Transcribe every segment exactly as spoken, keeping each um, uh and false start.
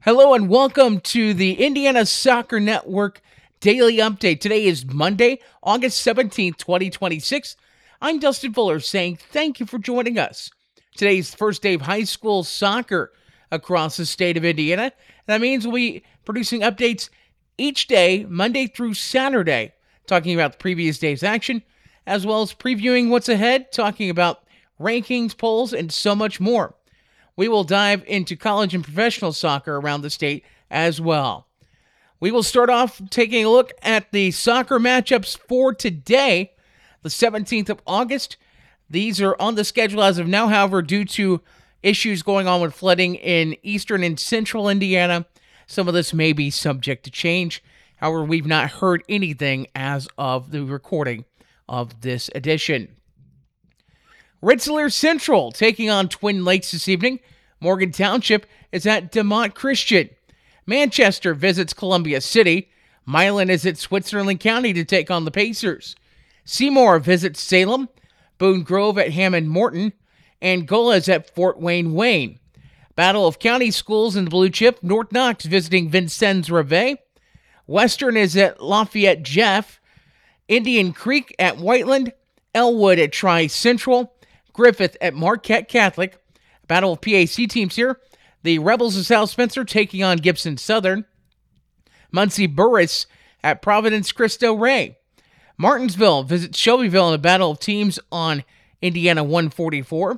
Hello and welcome to the Indiana Soccer Network Daily Update. Today is Monday, August seventeenth, twenty twenty-six. I'm Dustin Fuller saying thank you for joining us. Today's the first day of high school soccer across the state of Indiana. That means we'll be producing updates each day, Monday through Saturday, talking about the previous day's action, as well as previewing what's ahead, talking about rankings, polls, and so much more. We will dive into college and professional soccer around the state as well. We will start off taking a look at the soccer matchups for today, the seventeenth of August. These are on the schedule as of now, however, due to issues going on with flooding in eastern and central Indiana. Some of this may be subject to change. However, we've not heard anything as of the recording of this edition. Rensselaer Central taking on Twin Lakes this evening. Morgan Township is at DeMont Christian. Manchester visits Columbia City. Milan is at Switzerland County to take on the Pacers. Seymour visits Salem. Boone Grove at Hammond Morton. Angola is at Fort Wayne Wayne. Battle of County Schools in the Blue Chip. North Knox visiting Vincennes Reveille. Western is at Lafayette Jeff. Indian Creek at Whiteland. Elwood at Tri Central. Griffith at Marquette Catholic. Battle of P A C teams here. The Rebels of South Spencer taking on Gibson Southern. Muncie Burris at Providence Cristo Rey. Martinsville visits Shelbyville in a battle of teams on Indiana one forty-four.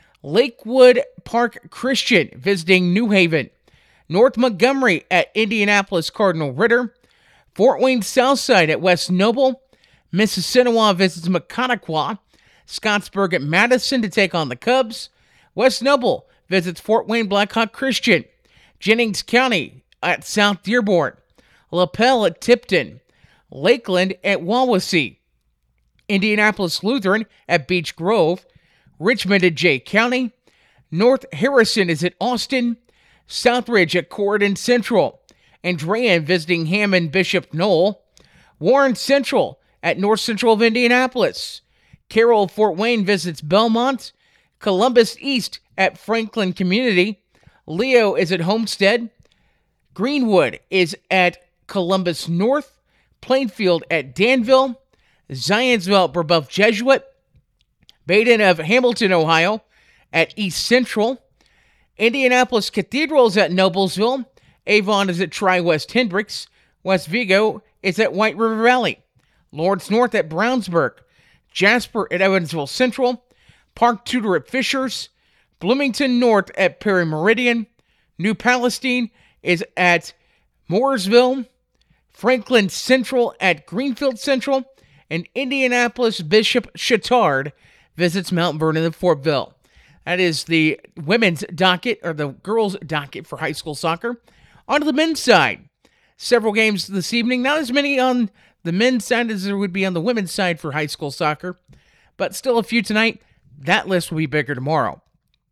Lakewood Park Christian visiting New Haven. North Montgomery at Indianapolis Cardinal Ritter. Fort Wayne Southside at West Noble. Mississinewa visits McConaughey. Scottsburg at Madison to take on the Cubs. West Noble visits Fort Wayne Blackhawk Christian. Jennings County at South Dearborn. LaPel at Tipton. Lakeland at Wawasee. Indianapolis Lutheran at Beech Grove. Richmond at Jay County. North Harrison is at Austin. Southridge at Corridon Central. Andrean visiting Hammond Bishop Knoll. Warren Central at North Central of Indianapolis. Carroll Fort Wayne visits Belmont. Columbus East at Franklin Community. Leo is at Homestead. Greenwood is at Columbus North. Plainfield at Danville. Zionsville at Brebeuf Jesuit. Baden of Hamilton, Ohio at East Central. Indianapolis Cathedral is at Noblesville. Avon is at Tri-West Hendricks. West Vigo is at White River Valley. Lawrence North at Brownsburg. Jasper at Evansville Central. Park Tudor at Fishers. Bloomington North at Perry Meridian. New Palestine is at Mooresville. Franklin Central at Greenfield Central. And Indianapolis Bishop Chatard visits Mount Vernon and Fortville. That is the women's docket, or the girls' docket for high school soccer. On to the men's side. Several games this evening. Not as many on the men's side as there would be on the women's side for high school soccer, but still a few tonight. That list will be bigger tomorrow.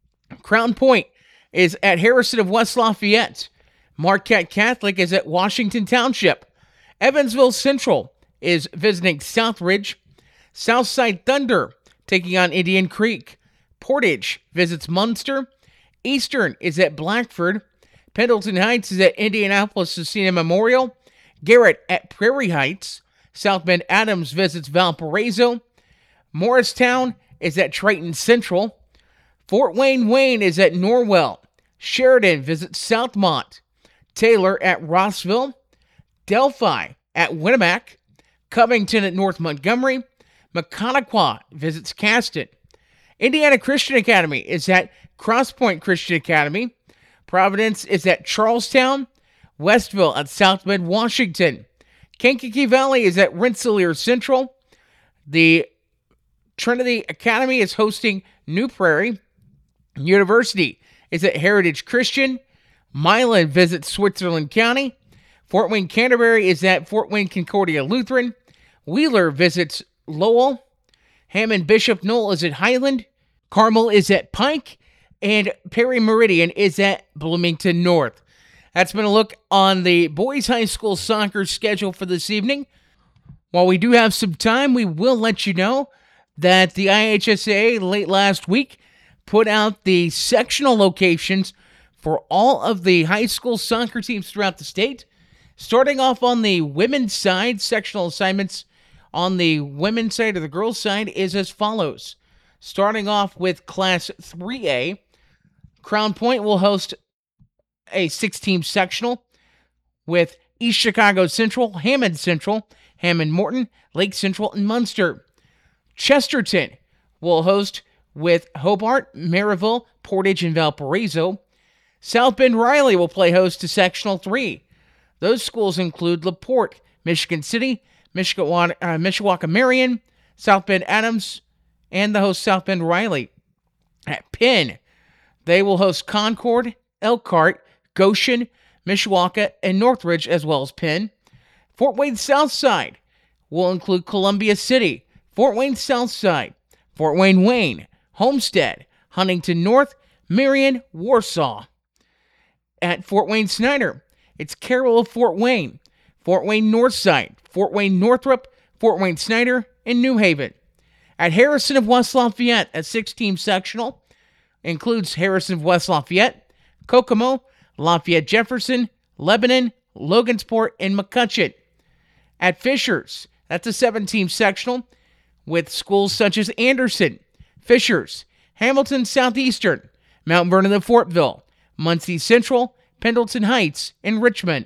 Crown Point is at Harrison of West Lafayette. Marquette Catholic is at Washington Township. Evansville Central is visiting Southridge. Southside Thunder taking on Indian Creek. Portage visits Munster. Eastern is at Blackford. Pendleton Heights is at Indianapolis Cecina Memorial. Garrett at Prairie Heights. South Bend Adams visits Valparaiso. Morristown is at Triton Central. Fort Wayne Wayne is at Norwell. Sheridan visits Southmont. Taylor at Rossville. Delphi at Winnemac. Covington at North Montgomery. McConaughey visits Caston. Indiana Christian Academy is at Cross Point Christian Academy. Providence is at Charlestown. Westville at South Bend, Washington. Kankakee Valley is at Rensselaer Central. The Trinity Academy is hosting New Prairie. University is at Heritage Christian. Milan visits Switzerland County. Fort Wayne Canterbury is at Fort Wayne Concordia Lutheran. Wheeler visits Lowell. Hammond Bishop Knoll is at Highland. Carmel is at Pike. And Perry Meridian is at Bloomington North. That's been a look on the boys high school soccer schedule for this evening. While we do have some time, we will let you know that the I H S A A late last week put out the sectional locations for all of the high school soccer teams throughout the state. Starting off on the women's side, sectional assignments on the women's side or the girls' side is as follows. Starting off with Class three A, Crown Point will host a six-team sectional with East Chicago Central, Hammond Central, Hammond Morton, Lake Central, and Munster. Chesterton will host with Hobart, Maryville, Portage, and Valparaiso. South Bend Riley will play host to Sectional three. Those schools include LaPorte, Michigan City, Mishawaka, uh, Mishawaka Marion, South Bend Adams, and the host South Bend Riley. At Penn, they will host Concord, Elkhart, Goshen, Mishawaka, and Northridge, as well as Penn. Fort Wayne Southside will include Columbia City, Fort Wayne Southside, Fort Wayne Wayne, Homestead, Huntington North, Marion, Warsaw. At Fort Wayne Snyder, it's Carroll of Fort Wayne, Fort Wayne Northside, Fort Wayne Northrop, Fort Wayne Snyder, and New Haven. At Harrison of West Lafayette, a six-team sectional includes Harrison of West Lafayette, Kokomo, Lafayette Jefferson, Lebanon, Logansport, and McCutcheon. At Fishers, that's a seven-team sectional with schools such as Anderson, Fishers, Hamilton Southeastern, Mount Vernon of Fortville, Muncie Central, Pendleton Heights, and Richmond.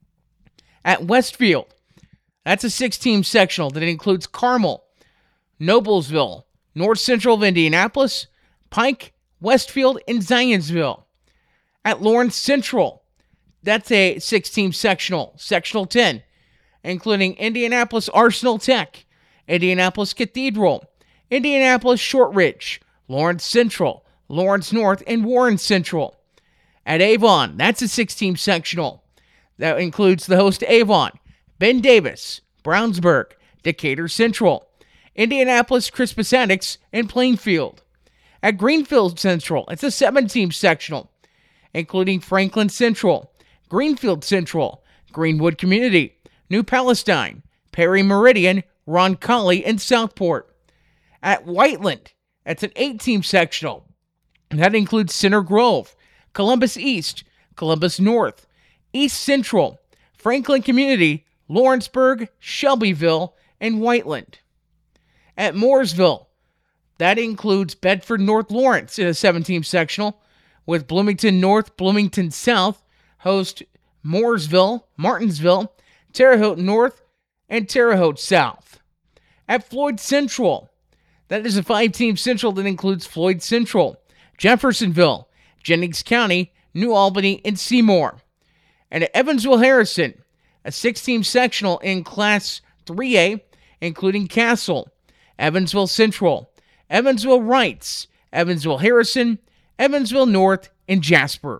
At Westfield, that's a six-team sectional that includes Carmel, Noblesville, North Central of Indianapolis, Pike, Westfield, and Zionsville. At Lawrence Central, that's a six-team sectional, sectional ten, including Indianapolis Arsenal Tech, Indianapolis Cathedral, Indianapolis Shortridge, Lawrence Central, Lawrence North, and Warren Central. At Avon, that's a six-team sectional that includes the host Avon, Ben Davis, Brownsburg, Decatur Central, Indianapolis Crispus Attucks, and Plainfield. At Greenfield Central, it's a seven-team sectional, including Franklin Central, Greenfield Central, Greenwood Community, New Palestine, Perry Meridian, Roncalli, and Southport. At Whiteland, that's an eight-team sectional. That includes Center Grove, Columbus East, Columbus North, East Central, Franklin Community, Lawrenceburg, Shelbyville, and Whiteland. At Mooresville, that includes Bedford North Lawrence in a seven-team sectional, with Bloomington North, Bloomington South, host Mooresville, Martinsville, Terre Haute North, and Terre Haute South. At Floyd Central, that is a five-team central that includes Floyd Central, Jeffersonville, Jennings County, New Albany, and Seymour. And at Evansville Harrison, a six-team sectional in Class three A, including Castle, Evansville Central, Evansville Wrights, Evansville Harrison, Evansville North, and Jasper.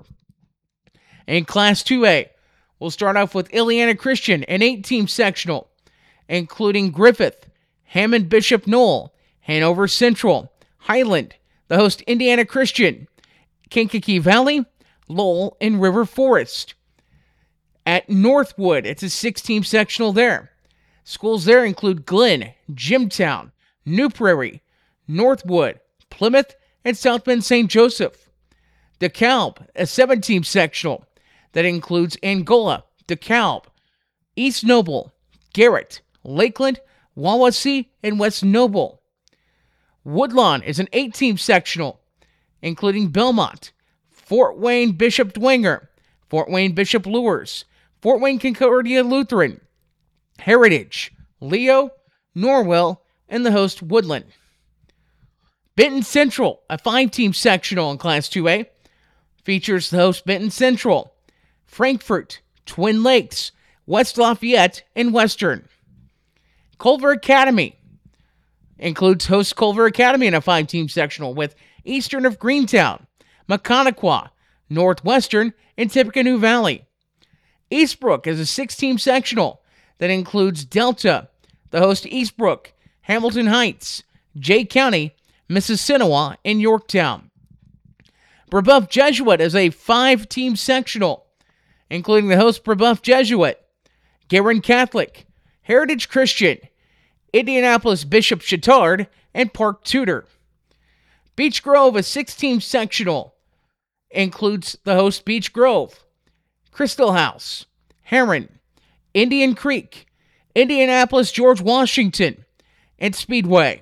In Class two A, we'll start off with Illiana Christian, an eight-team sectional, including Griffith, Hammond Bishop Knoll, Hanover Central, Highland, the host Indiana Christian, Kankakee Valley, Lowell, and River Forest. At Northwood, it's a six-team sectional there. Schools there include Glenn, Jimtown, New Prairie, Northwood, Plymouth, and South Bend Saint Joseph. DeKalb, a seven-team sectional that includes Angola, DeKalb, East Noble, Garrett, Lakeland, Wawasee, and West Noble. Woodlawn is an eight-team sectional, including Belmont, Fort Wayne Bishop Dwenger, Fort Wayne Bishop Lures, Fort Wayne Concordia Lutheran, Heritage, Leo, Norwell, and the host Woodland. Benton Central, a five-team sectional in Class two A, features the host Benton Central, Frankfort, Twin Lakes, West Lafayette, and Western. Culver Academy includes host Culver Academy in a five-team sectional with Eastern of Greentown, Maconaquah, Northwestern, and Tippecanoe Valley. Eastbrook is a six-team sectional that includes Delta, the host Eastbrook, Hamilton Heights, Jay County, Mississinewa, and Yorktown. Brebeuf Jesuit is a five-team sectional, including the host Brebeuf Jesuit, Guerin Catholic, Heritage Christian, Indianapolis Bishop Chittard, and Park Tudor. Beech Grove, a six-team sectional, includes the host Beech Grove, Crystal House, Heron, Indian Creek, Indianapolis George Washington, and Speedway.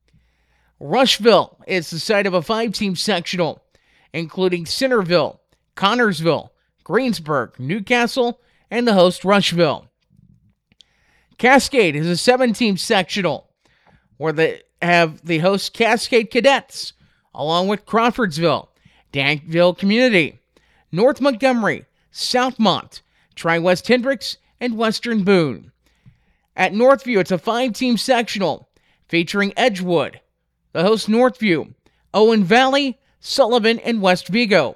Rushville is the site of a five-team sectional, including Centerville, Connorsville, Greensburg, Newcastle, and the host Rushville. Cascade is a seven-team sectional, where they have the host Cascade Cadets, along with Crawfordsville, Danville Community, North Montgomery, Southmont, Tri-West Hendricks, and Western Boone. At Northview, it's a five-team sectional featuring Edgewood, the host Northview, Owen Valley, Sullivan, and West Vigo.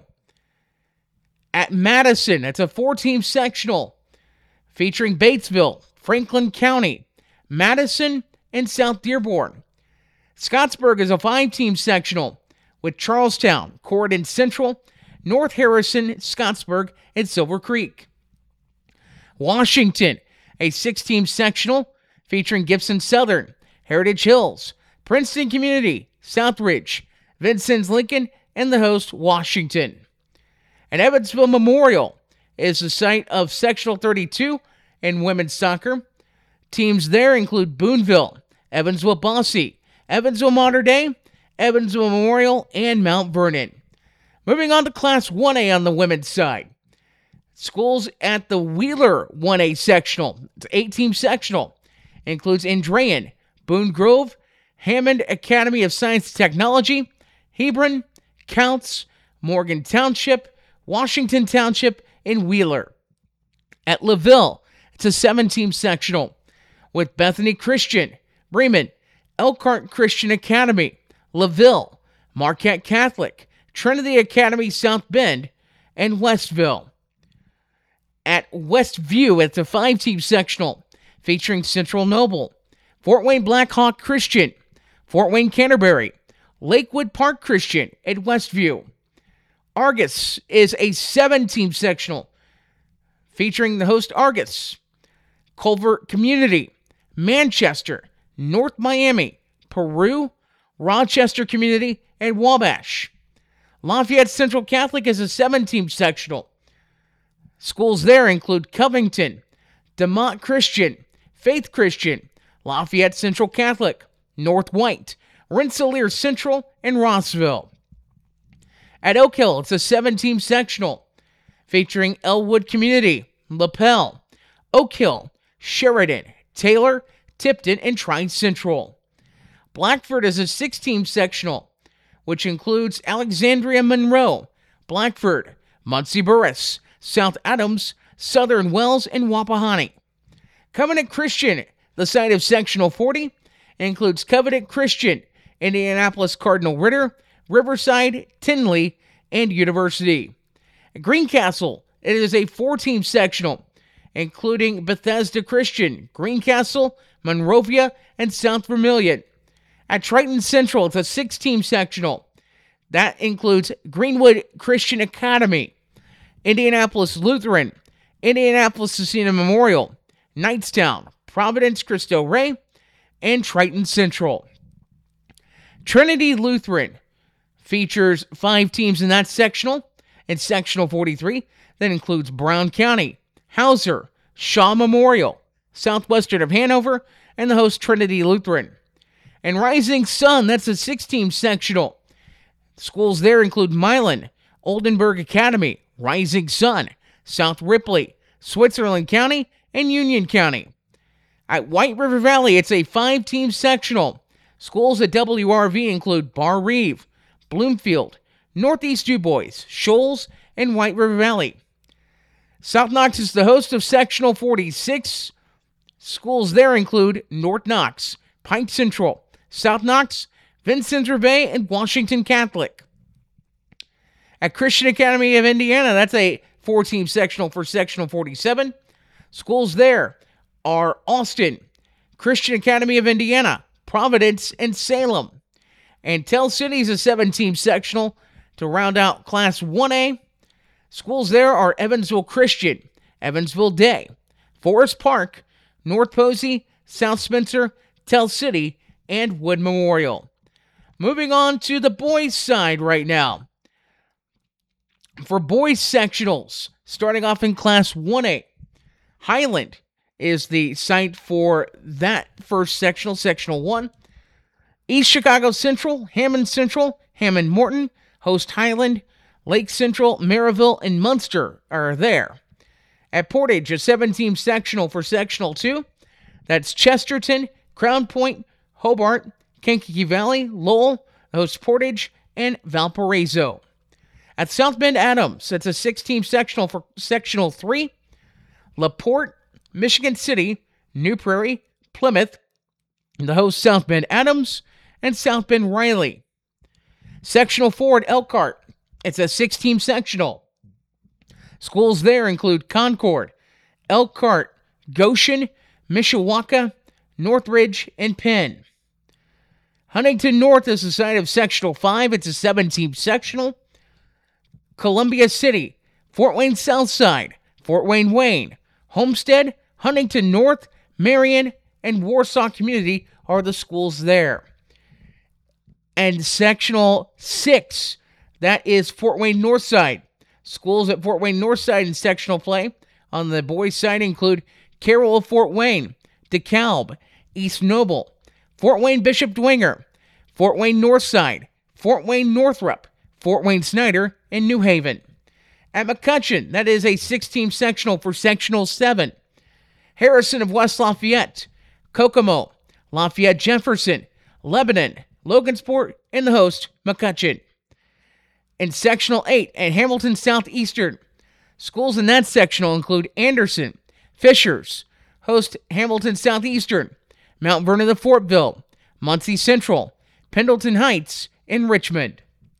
At Madison, it's a four-team sectional featuring Batesville, Franklin County, Madison, and South Dearborn. Scottsburg is a five-team sectional with Charlestown, Corydon Central, North Harrison, Scottsburg, and Silver Creek. Washington, a six-team sectional featuring Gibson Southern, Heritage Hills, Princeton Community, Southridge, Vincennes Lincoln, and the host Washington. And Evansville Memorial is the site of Sectional thirty-two in women's soccer. Teams there include Boonville, Evansville Bossy, Evansville Mater Dei, Evansville Memorial, and Mount Vernon. Moving on to Class one A on the women's side. Schools at the Wheeler one A sectional, it's an eight-team sectional, includes Andrean, Boone Grove, Hammond Academy of Science and Technology, Hebron, Counts, Morgan Township, Washington Township, and Wheeler. At LaVille, it's a seven-team sectional with Bethany Christian, Bremen, Elkhart Christian Academy, LaVille, Marquette Catholic, Trinity Academy South Bend, and Westville. At Westview, it's a five-team sectional featuring Central Noble, Fort Wayne Blackhawk Christian, Fort Wayne Canterbury, Lakewood Park Christian, and Westview. Argus is a seven-team sectional featuring the host Argus, Culver Community, Manchester, North Miami, Peru, Rochester Community, and Wabash. Lafayette Central Catholic is a seven-team sectional. Schools there include Covington, DeMont Christian, Faith Christian, Lafayette Central Catholic, North White, Rensselaer Central, and Rossville. At Oak Hill, it's a seven-team sectional featuring Elwood Community, LaPel, Oak Hill, Sheridan, Taylor, Tipton, and Tri-Central. Blackford is a six-team sectional, which includes Alexandria Monroe, Blackford, Muncie Burris, South Adams, Southern Wells, and Wapahani. Covenant Christian, the site of Sectional forty, includes Covenant Christian, Indianapolis Cardinal Ritter, Riverside, Tinley, and University. At Greencastle, it is a four-team sectional, including Bethesda Christian, Greencastle, Monrovia, and South Vermilion. At Triton Central, it's a six-team sectional. That includes Greenwood Christian Academy, Indianapolis Lutheran, Indianapolis Cecina Memorial, Knightstown, Providence Cristo Rey, and Triton Central. Trinity Lutheran features five teams in that sectional. In Sectional forty-three, that includes Brown County, Hauser, Shaw Memorial, southwestern of Hanover, and the host Trinity Lutheran. And Rising Sun, that's a six-team sectional. Schools there include Milan, Oldenburg Academy, Rising Sun, South Ripley, Switzerland County, and Union County. At White River Valley, it's a five-team sectional. Schools at W R V include Bar Reeve, Bloomfield, Northeast DuBois, Shoals, and White River Valley. South Knox is the host of Sectional forty-six. Schools there include North Knox, Pike Central, South Knox, Vincennes Reveille, and Washington Catholic. At Christian Academy of Indiana, that's a four-team sectional for Sectional forty-seven. Schools there are Austin, Christian Academy of Indiana, Providence, and Salem. And Tell City is a seven-team sectional to round out Class one A. Schools there are Evansville Christian, Evansville Day, Forest Park, North Posey, South Spencer, Tell City, and Wood Memorial. Moving on to the boys' side right now. For boys sectionals, starting off in Class one A, Highland is the site for that first sectional, Sectional one. East Chicago Central, Hammond Central, Hammond Morton, host Highland. Lake Central, Maryville, and Munster are there. At Portage, a seven-team sectional for Sectional two. That's Chesterton, Crown Point, Hobart, Kankakee Valley, Lowell, host Portage, and Valparaiso. At South Bend Adams, it's a six-team sectional for Sectional three. LaPorte, Michigan City, New Prairie, Plymouth, the host South Bend Adams, and South Bend Riley. Sectional four at Elkhart, it's a six-team sectional. Schools there include Concord, Elkhart, Goshen, Mishawaka, Northridge, and Penn. Huntington North is the site of Sectional five. It's a seven-team sectional. Columbia City, Fort Wayne Southside, Fort Wayne Wayne, Homestead, Huntington North, Marion, and Warsaw Community are the schools there. And Sectional six, that is Fort Wayne Northside. Schools at Fort Wayne Northside in sectional play on the boys' side include Carroll of Fort Wayne, DeKalb, East Noble, Fort Wayne Bishop Dwenger, Fort Wayne Northside, Fort Wayne Northrup, Fort Wayne Snyder, and New Haven. At McCutcheon, that is a six-team sectional for Sectional seven. Harrison of West Lafayette, Kokomo, Lafayette Jefferson, Lebanon, Logansport, and the host, McCutcheon. In Sectional eight at Hamilton Southeastern, schools in that sectional include Anderson, Fishers, host Hamilton Southeastern, Mount Vernon of Fortville, Muncie Central, Pendleton Heights, and Richmond.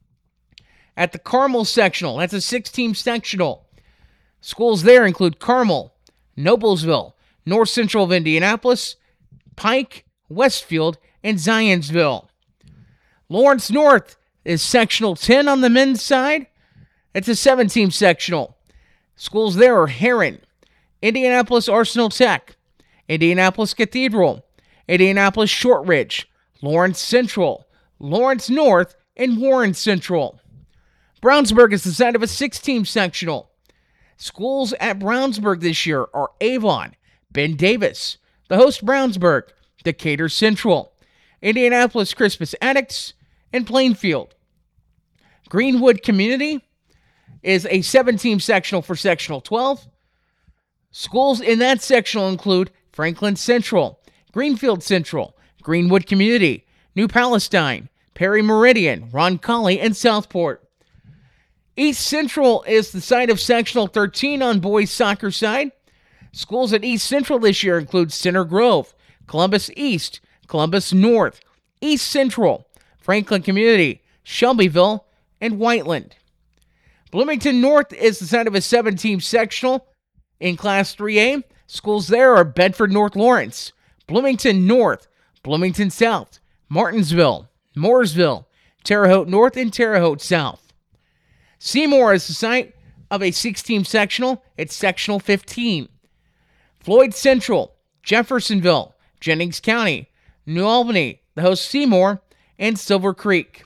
At the Carmel sectional, that's a six-team sectional. Schools there include Carmel, Noblesville, North Central of Indianapolis, Pike, Westfield, and Zionsville. Lawrence North is Sectional ten on the men's side. It's a seven-team sectional. Schools there are Heron, Indianapolis Arsenal Tech, Indianapolis Cathedral, Indianapolis Shortridge, Lawrence Central, Lawrence North, and Warren Central. Brownsburg is the site of a six-team sectional. Schools at Brownsburg this year are Avon, Ben Davis, the host Brownsburg, Decatur Central, Indianapolis Crispus Attucks, and Plainfield. Greenwood Community is a seven-team sectional for Sectional twelve. Schools in that sectional include Franklin Central, Greenfield Central, Greenwood Community, New Palestine, Perry Meridian, Roncalli, and Southport. East Central is the site of Sectional thirteen on boys' soccer side. Schools at East Central this year include Center Grove, Columbus East, Columbus North, East Central, Franklin Community, Shelbyville, and Whiteland. Bloomington North is the site of a seven-team sectional. In Class three A, schools there are Bedford North Lawrence, Bloomington North, Bloomington South, Martinsville, Mooresville, Terre Haute North, and Terre Haute South. Seymour is the site of a six-team sectional. It's Sectional fifteen. Floyd Central, Jeffersonville, Jennings County, New Albany, the host Seymour, and Silver Creek.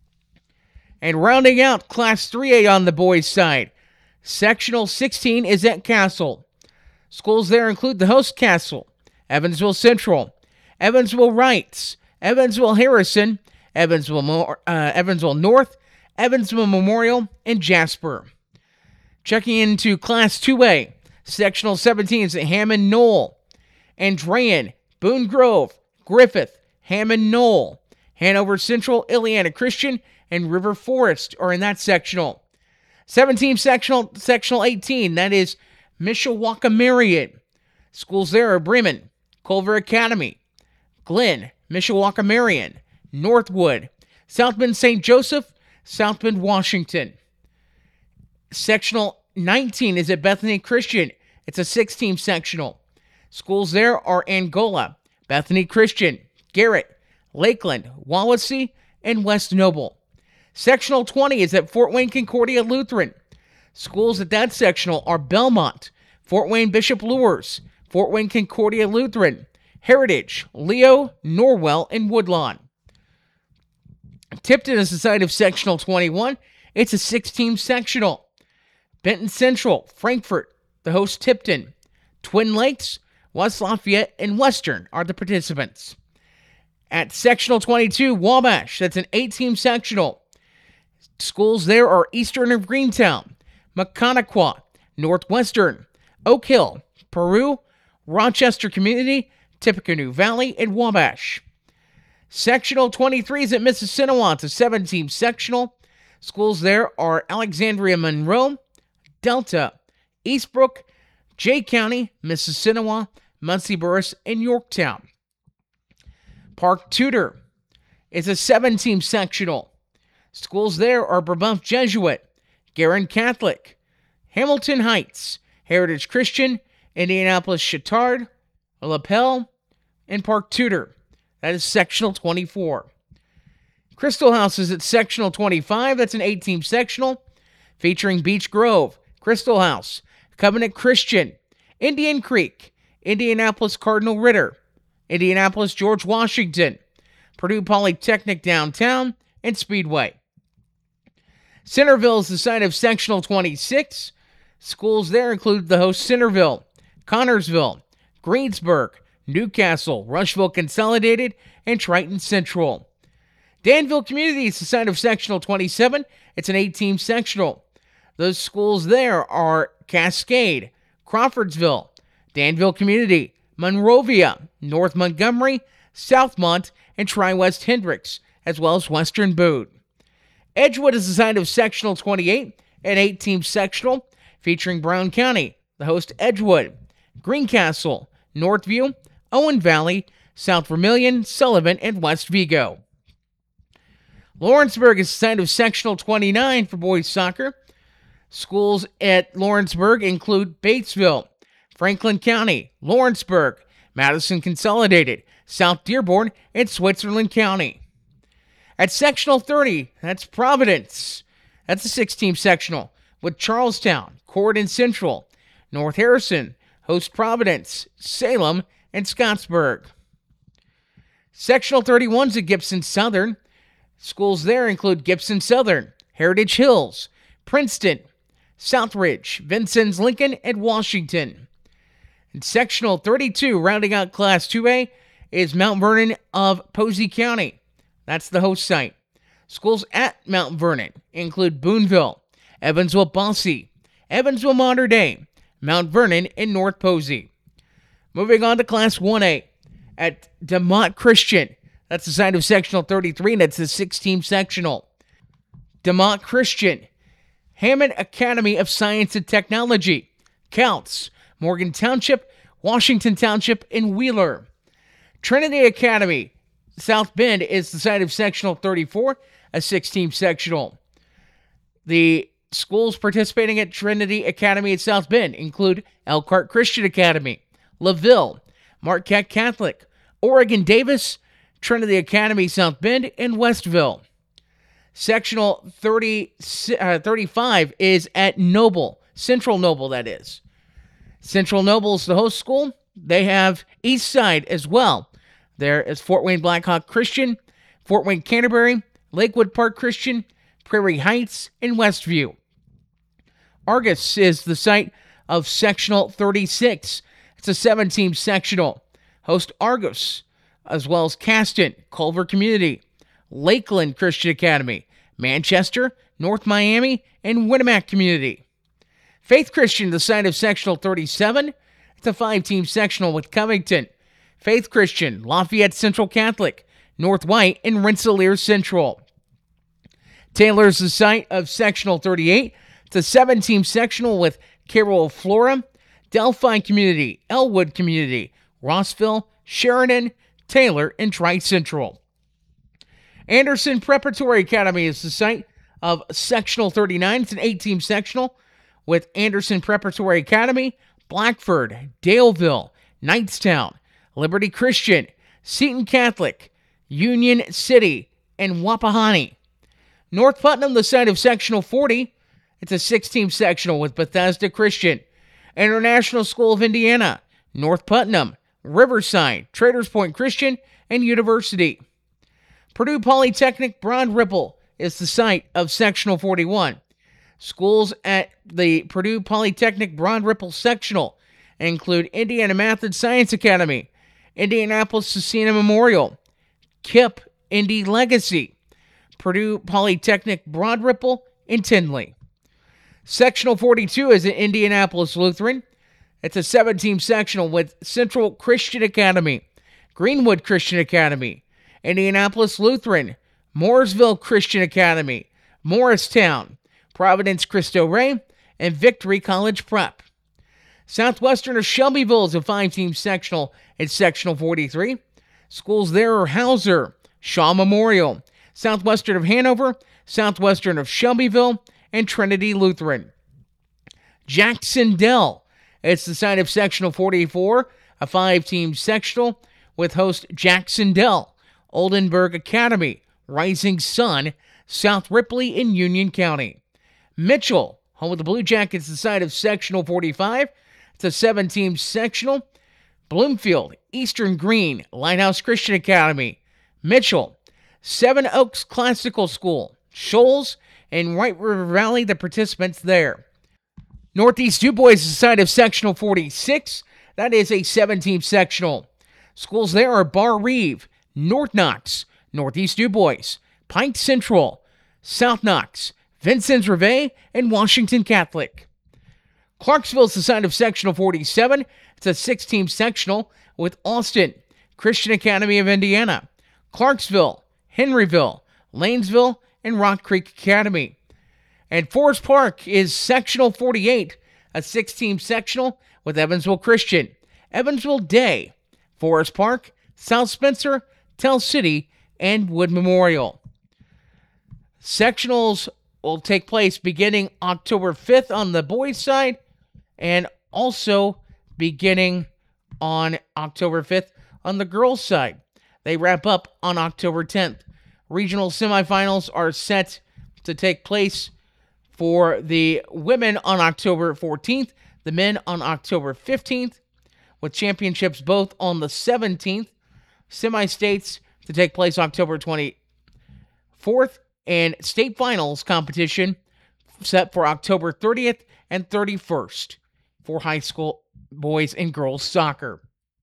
And rounding out Class three A on the boys' side, Sectional sixteen is at Castle. Schools there include the host Castle, Evansville Central, Evansville Wrights, Evansville Harrison, Evansville, uh, Evansville North, Evansville Memorial, and Jasper. Checking into Class two A, Sectional seventeen is at Hammond Knoll, Andrean, Boone Grove, Griffith, Hammond Knoll, Hanover Central, Illiana Christian, and River Forest are in that sectional. seventeen sectional, sectional eighteen, that is Mishawaka Marion. Schools there are Bremen, Culver Academy, Glenn, Mishawaka Marion, Northwood, South Bend Saint Joseph, South Bend, Washington. Sectional nineteen is at Bethany Christian. It's a six-team sectional. Schools there are Angola, Bethany Christian, Garrett, Lakeland, Wawasee, and West Noble. Sectional twenty is at Fort Wayne Concordia Lutheran. Schools at that sectional are Belmont, Fort Wayne Bishop Luers, Fort Wayne Concordia Lutheran, Heritage, Leo, Norwell, and Woodlawn. Tipton is the site of Sectional twenty-one. It's a six-team sectional. Benton Central, Frankfort, the host Tipton. Twin Lakes, West Lafayette, and Western are the participants. At Sectional twenty-two, Wabash, that's an eight-team sectional. Schools there are Eastern of Greentown, Maconaquah, Northwestern, Oak Hill, Peru, Rochester Community, Tippecanoe Valley, and Wabash. Sectional twenty-three is at Mississinewa. It's a seven-team sectional. Schools there are Alexandria Monroe, Delta, Eastbrook, Jay County, Mississinewa, Muncie Burris, and Yorktown. Park Tudor is a seven-team sectional. Schools there are Brebeuf Jesuit, Guerin Catholic, Hamilton Heights, Heritage Christian, Indianapolis Chittard, LaPel, and Park Tudor. That is sectional twenty-four. Crystal House is at sectional twenty-five. That's an eight-team sectional featuring Beech Grove, Crystal House, Covenant Christian, Indian Creek, Indianapolis Cardinal Ritter, Indianapolis George Washington, Purdue Polytechnic Downtown, and Speedway. Centerville is the site of sectional twenty-six. Schools there include the host Centerville, Connorsville, Greensburg, Newcastle, Rushville Consolidated, and Triton Central. Danville Community is the site of sectional twenty-seven. It's an eight-team sectional. Those schools there are Cascade, Crawfordsville, Danville Community, Monrovia, North Montgomery, Southmont, and Tri-West Hendricks, as well as Western Boone. Edgewood is the site of sectional twenty-eight, an eight-team sectional featuring Brown County, the host Edgewood, Greencastle, Northview, Owen Valley, South Vermilion, Sullivan, and West Vigo. Lawrenceburg is the site of sectional twenty-nine for boys soccer. Schools at Lawrenceburg include Batesville, Franklin County, Lawrenceburg, Madison Consolidated, South Dearborn, and Switzerland County. At sectional thirty, that's Providence. That's a six-team sectional with Charlestown, Corydon Central, North Harrison, host Providence, Salem, and Scottsburg. Sectional thirty-one is at Gibson Southern. Schools there include Gibson Southern, Heritage Hills, Princeton, Southridge, Vincennes Lincoln, and Washington. And sectional thirty-two, rounding out Class two A, is Mount Vernon of Posey County. That's the host site. Schools at Mount Vernon include Boonville, Evansville-Bosse, Evansville-Mater Dei, Mount Vernon, and North Posey. Moving on to Class one A at DeMott Christian. That's the site of sectional thirty-three, and that's the six-team sectional. DeMott Christian, Hammond Academy of Science and Technology, Counts, Morgan Township, Washington Township, and Wheeler. Trinity Academy, South Bend is the site of sectional thirty-four, a six-team sectional. The schools participating at Trinity Academy at South Bend include Elkhart Christian Academy, LaVille, Marquette Catholic, Oregon Davis, Trinity Academy South Bend, and Westville. Sectional thirty, uh, thirty-five is at Noble, Central Noble, that is. Central Noble is the host school. They have East Side as well. There is Fort Wayne Blackhawk Christian, Fort Wayne Canterbury, Lakewood Park Christian, Prairie Heights, and Westview. Argus is the site of sectional thirty-six. It's a seven-team sectional. Host Argus, as well as Caston, Culver Community, Lakeland Christian Academy, Manchester, North Miami, and Winnemac Community. Faith Christian, the site of sectional thirty-seven. It's a five-team sectional with Covington, Faith Christian, Lafayette Central Catholic, North White, and Rensselaer Central. Taylor's the site of sectional thirty-eight. It's a seven-team sectional with Carroll Flora, Delphi Community, Elwood Community, Rossville, Sheridan, Taylor, and Tri-Central. Anderson Preparatory Academy is the site of sectional thirty-nine. It's an eight-team sectional with Anderson Preparatory Academy, Blackford, Daleville, Knightstown, Liberty Christian, Seton Catholic, Union City, and Wapahani. North Putnam, the site of sectional forty. It's a six-team sectional with Bethesda Christian, International School of Indiana, North Putnam, Riverside, Traders Point Christian, and University. Purdue Polytechnic Broad Ripple is the site of sectional forty-one. Schools at the Purdue Polytechnic Broad Ripple Sectional include Indiana Math and Science Academy, Indianapolis Cecina Memorial, K I P Indy Legacy, Purdue Polytechnic Broad Ripple, and Tinley. Sectional forty-two is at Indianapolis Lutheran. It's a seven-team sectional with Central Christian Academy, Greenwood Christian Academy, Indianapolis Lutheran, Mooresville Christian Academy, Morristown, Providence Cristo Rey, and Victory College Prep. Southwestern of Shelbyville is a five-team sectional at Sectional forty-three. Schools there are Hauser, Shaw Memorial, Southwestern of Hanover, Southwestern of Shelbyville, and Trinity Lutheran. Jacksonville, it's the site of Sectional forty-four, a five-team sectional with host Jacksonville, Oldenburg Academy, Rising Sun, South Ripley, and Union County. Mitchell, home of the Blue Jackets, the site of Sectional forty-five. It's a seven-team sectional. Bloomfield, Eastern Green, Lighthouse Christian Academy. Mitchell, Seven Oaks Classical School, Shoals, and White River Valley, the participants there. Northeast DuBois is the site of Sectional forty-six. That is a seven-team sectional. Schools there are Bar Reeve, North Knox, Northeast DuBois, Pike Central, South Knox, Vincennes Reveille, and Washington Catholic. Clarksville is the site of Sectional forty-seven. It's a six-team sectional with Austin, Christian Academy of Indiana, Clarksville, Henryville, Lanesville, and Rock Creek Academy. And Forest Park is Sectional forty-eight, a six-team sectional with Evansville Christian, Evansville Day, Forest Park, South Spencer, Tell City, and Wood Memorial. Sectionals will take place beginning October fifth on the boys' side and also beginning on October fifth on the girls' side. They wrap up on October tenth. Regional semifinals are set to take place for the women on October fourteenth, the men on October fifteenth, with championships both on the seventeenth. Semi-states to take place October twenty-fourth, and state finals competition set for October thirtieth and thirty-first for high school boys and girls soccer.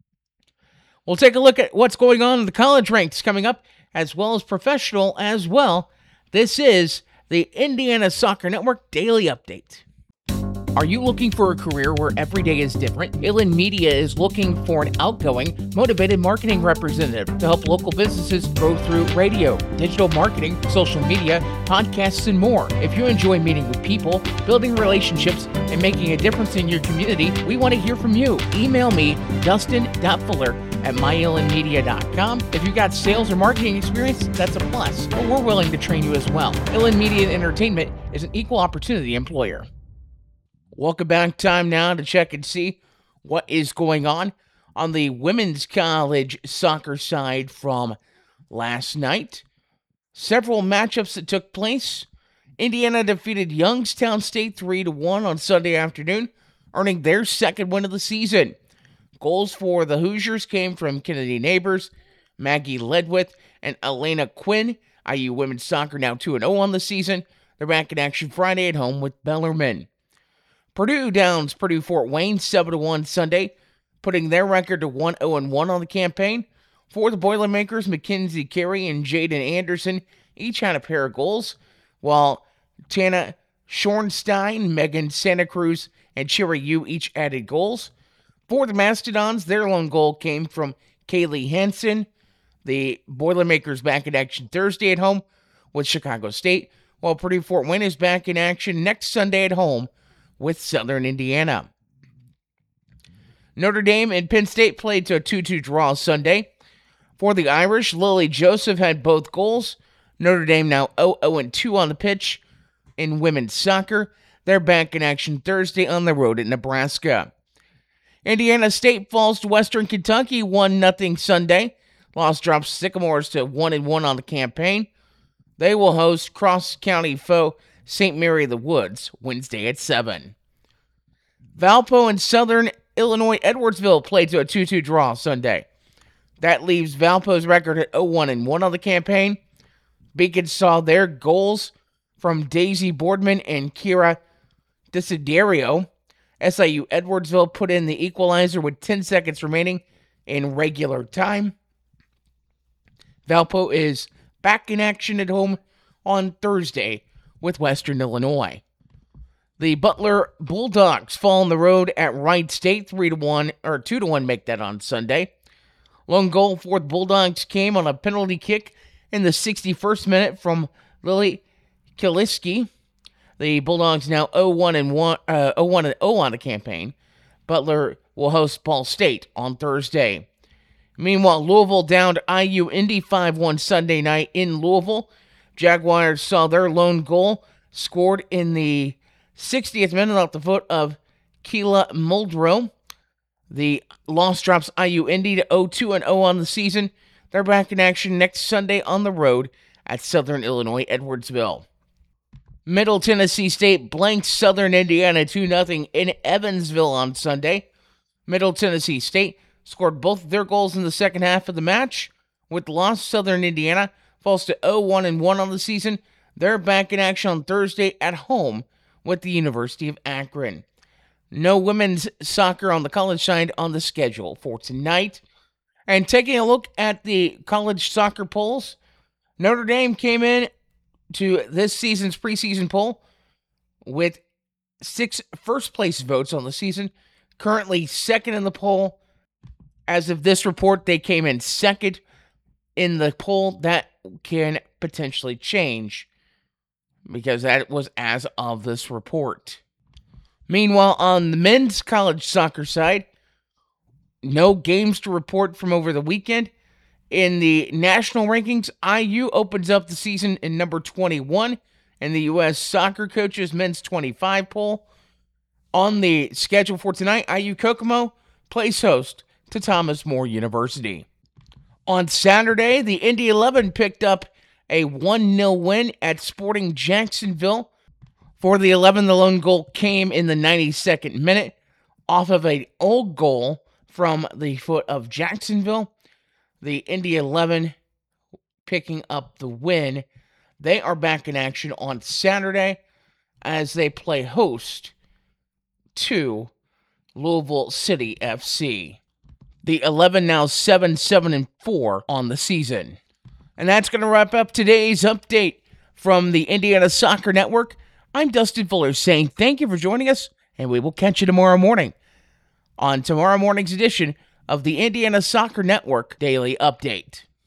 We'll take a look at what's going on in the college ranks coming up, as well as professional as well. This is the Indiana Soccer Network Daily Update. Are you looking for a career where every day is different? Ilin Media is looking for an outgoing, motivated marketing representative to help local businesses grow through radio, digital marketing, social media, podcasts, and more. If you enjoy meeting with people, building relationships, and making a difference in your community, we want to hear from you. Email me, dustin dot fuller at my ilin media dot com. If you've got sales or marketing experience, that's a plus, but we're willing to train you as well. Ilin Media Entertainment is an equal opportunity employer. Welcome back. Time now to check and see what is going on on the women's college soccer side from last night. Several matchups that took place. Indiana defeated Youngstown State three to one on Sunday afternoon, earning their second win of the season. Goals for the Hoosiers came from Kennedy Neighbors, Maggie Ledwith, and Elena Quinn. I U women's soccer now two and oh on the season. They're back in action Friday at home with Bellarmine. Purdue downs Purdue Fort Wayne seven to one Sunday, putting their record to one oh one on the campaign. For the Boilermakers, Mackenzie Carey and Jaden Anderson each had a pair of goals, while Tana Schornstein, Megan Santa Cruz, and Cherry Yu each added goals. For the Mastodons, their lone goal came from Kaylee Hansen. The Boilermakers back in action Thursday at home with Chicago State, while Purdue Fort Wayne is back in action next Sunday at home with Southern Indiana. Notre Dame and Penn State played to a two two draw Sunday. For the Irish, Lily Joseph had both goals. Notre Dame now oh oh two on the pitch in women's soccer. They're back in action Thursday on the road at Nebraska. Indiana State falls to Western Kentucky one nothing Sunday. Loss drops Sycamores to one and one on the campaign. They will host cross-county foe Saint Mary of the Woods Wednesday at seven. Valpo and Southern Illinois Edwardsville played to a two two draw Sunday. That leaves Valpo's record at oh one and one on the campaign. Beacon saw their goals from Daisy Boardman and Kira Desiderio. S I U Edwardsville put in the equalizer with ten seconds remaining in regular time. Valpo is back in action at home on Thursday with Western Illinois. The Butler Bulldogs fall on the road at Wright State three to one or two to one, make that on Sunday. Lone goal for the Bulldogs came on a penalty kick in the sixty-first minute from Lily Kiliski. The Bulldogs now oh one and one, uh, oh one and oh on the campaign. Butler will host Ball State on Thursday. Meanwhile, Louisville downed I U Indy five one Sunday night in Louisville. Jaguars saw their lone goal scored in the sixtieth minute off the foot of Keela Muldrow. The loss drops I U Indy to oh two and oh on the season. They're back in action next Sunday on the road at Southern Illinois Edwardsville. Middle Tennessee State blanked Southern Indiana two nothing in Evansville on Sunday. Middle Tennessee State scored both of their goals in the second half of the match. With the loss, Southern Indiana falls to oh one and one on the season. They're back in action on Thursday at home with the University of Akron. No women's soccer on the college side on the schedule for tonight. And taking a look at the college soccer polls, Notre Dame came in to this season's preseason poll with six first-place votes on the season, currently second in the poll. As of this report, they came in second in the poll. That can potentially change because that was as of this report. Meanwhile, on the men's college soccer side, no games to report from over the weekend. In the national rankings, I U opens up the season in number twenty-one in the U S Soccer Coaches Men's twenty-five poll. On the schedule for tonight, I U Kokomo plays host to Thomas More University. On Saturday, the Indy eleven picked up a one nil win at Sporting Jacksonville. For the eleven, the lone goal came in the ninety-second minute off of an old goal from the foot of Jacksonville. The Indy eleven picking up the win. They are back in action on Saturday as they play host to Louisville City F C. The eleven now seven seven and four on the season. And that's going to wrap up today's update from the Indiana Soccer Network. I'm Dustin Fuller saying thank you for joining us, and we will catch you tomorrow morning on tomorrow morning's edition of the Indiana Soccer Network Daily Update.